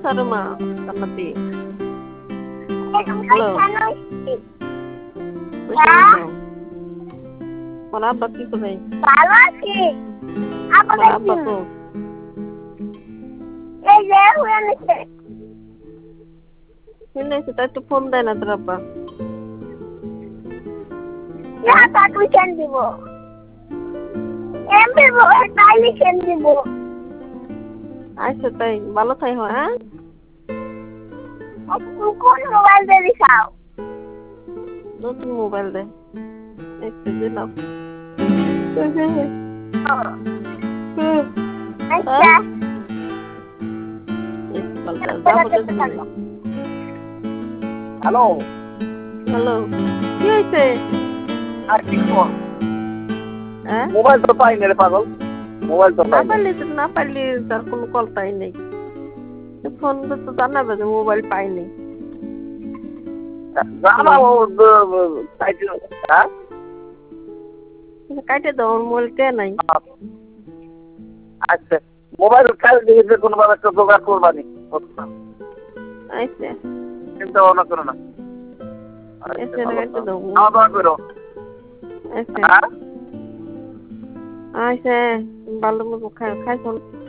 saruma tanati. Hello. Mana baki ko nahi. ভালো আছি আপনি Mana bako. এই যে হয়ে নিছে Hindi sa tayo phone day na trapa. না তাকে কেন দিব এমবি বল তাইলে কেন দিব Ay sa tayo. Balo tayo ha? কোন মোবাইল দিয়ে দিছাও Notun mobile day. Ito dilaw. আচ্ছা হ্যালো Hello. কি হয়েছে? আর কি কর হ্যাঁ মোবাইল তো পাই না রে পাগল মোবাইল তো না পাই পারলে তার কোনো কলটাই নেই ফোন তো জানাবে যে মোবাইল পাইনি জানা ও সাইকেল হ্যাঁ কাটে দাও মোবাইল কে নাই আচ্ছা মোবাইল কাল দিয়ে কোনো ভাবে একটা জোগাড় করবানি আচ্ছা চিন্তা ভাবনা করো না আচ্ছা কাটে দাও খাওয়া দাওয়া করো আচ্ছা হ্যাঁ আচ্ছা ভালো মতো খাই